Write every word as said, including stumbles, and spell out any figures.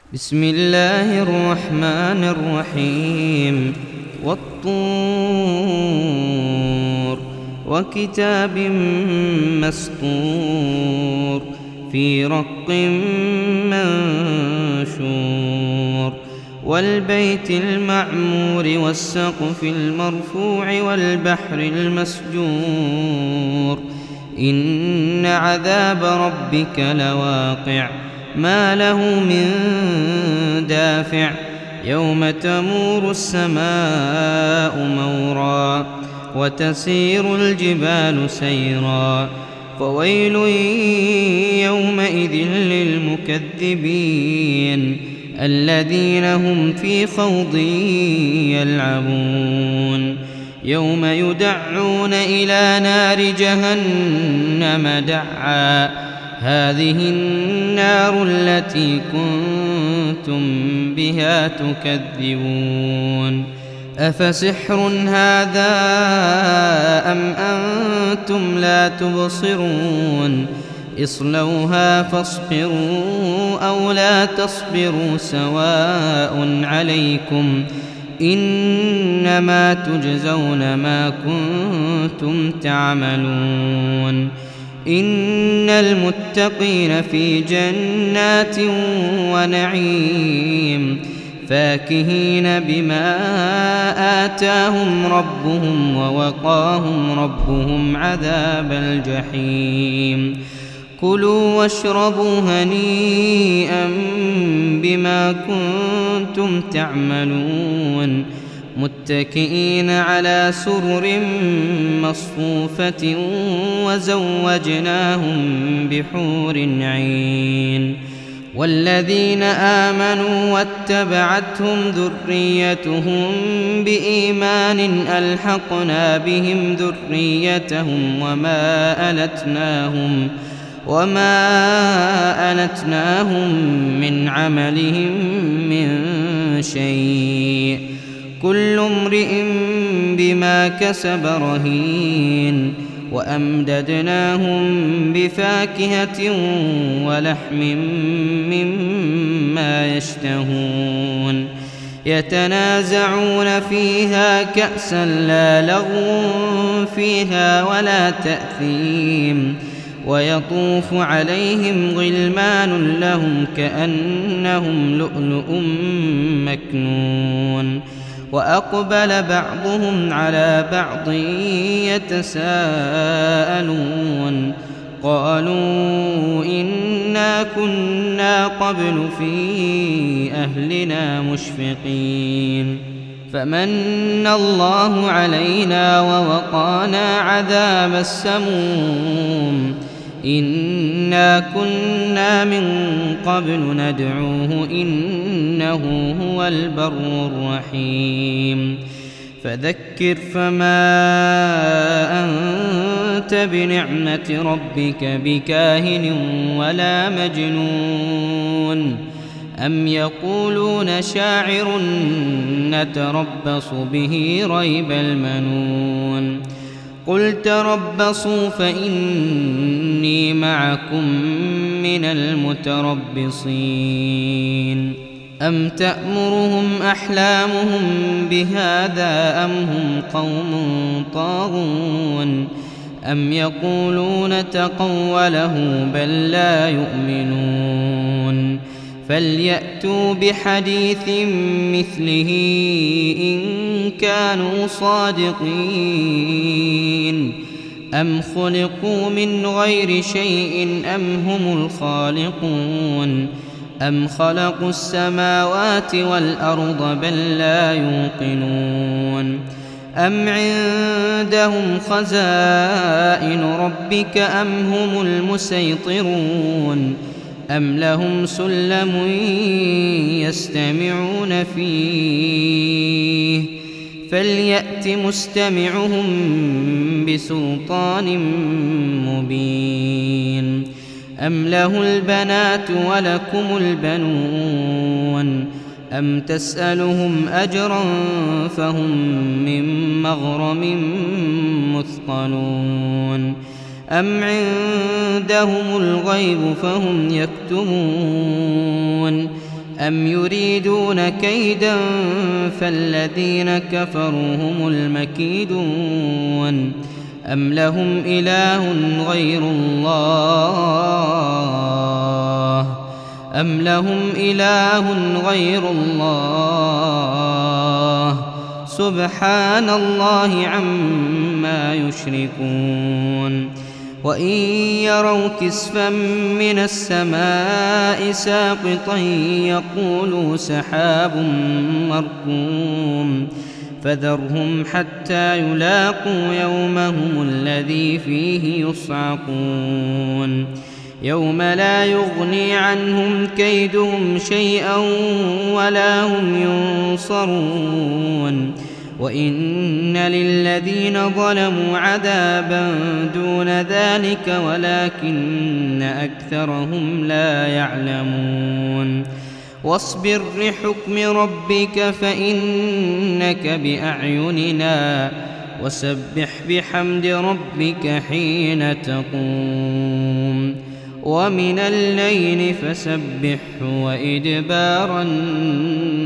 بسم الله الرحمن الرحيم والطور وكتاب مسطور في رق منشور والبيت المعمور والسقف المرفوع والبحر المسجور إن عذاب ربك لواقع ما له من دافع يوم تمور السماء مورا وتسير الجبال سيرا فويل يومئذ للمكذبين الذين هم في خوض يلعبون يوم يدعون إلى نار جهنم دعا هذه النار التي كنتم بها تكذبون أفسحر هذا أم أنتم لا تبصرون اصلوها فاصبروا أو لا تصبروا سواء عليكم إنما تجزون ما كنتم تعملون إن المتقين في جنات ونعيم فاكهين بما آتاهم ربهم ووقاهم ربهم عذاب الجحيم كلوا واشربوا هنيئا بما كنتم تعملون متكئين على سرر مصفوفة وزوجناهم بحور عين والذين آمنوا واتبعتهم ذريتهم بإيمان ألحقنا بهم ذريتهم وما ألتناهم وما ألتناهم من عملهم من شيء كل امرئ بما كسب رهين وأمددناهم بفاكهة ولحم مما يشتهون يتنازعون فيها كأسا لا لغو فيها ولا تأثيم ويطوف عليهم غلمان لهم كأنهم لؤلؤ مكنون وأقبل بعضهم على بعض يتساءلون قالوا إنا كنا قبل في أهلنا مشفقين فمن الله علينا ووقانا عذاب السموم إنا كنا من قبل ندعوه إنه هو البر الرحيم فذكر فما أنت بنعمة ربك بكاهن ولا مجنون أم يقولون شاعر نتربص به ريب المنون قل تربصوا فإني معكم من المتربصين أم تأمرهم أحلامهم بهذا أم هم قوم طاغون أم يقولون تقوله بل لا يؤمنون فليأتوا بحديث مثله إن كانوا صادقين أم خلقوا من غير شيء أم هم الخالقون أم خلقوا السماوات والأرض بل لا يوقنون أم عندهم خزائن ربك أم هم المسيطرون أم لهم سلم يستمعون فيه فليأت مستمعهم بسلطان مبين أم له البنات ولكم البنون أم تسألهم أجرا فهم من مغرم مثقلون أم عندهم الغيب فهم يكتبون أم يريدون كيدا فالذين كفروا هم المكيدون أم لهم إله غير الله أم لهم إله غير الله سبحان الله عما يشركون وإن يروا كسفا من السماء ساقطا يقولوا سحاب مركوم فذرهم حتى يلاقوا يومهم الذي فيه يصعقون يوم لا يغني عنهم كيدهم شيئا ولا هم ينصرون وإن للذين ظلموا عذابا دون ذلك ولكن أكثرهم لا يعلمون واصبر لحكم ربك فإنك بأعيننا وسبح بحمد ربك حين تقوم ومن الليل فسبحه وإدبار النجوم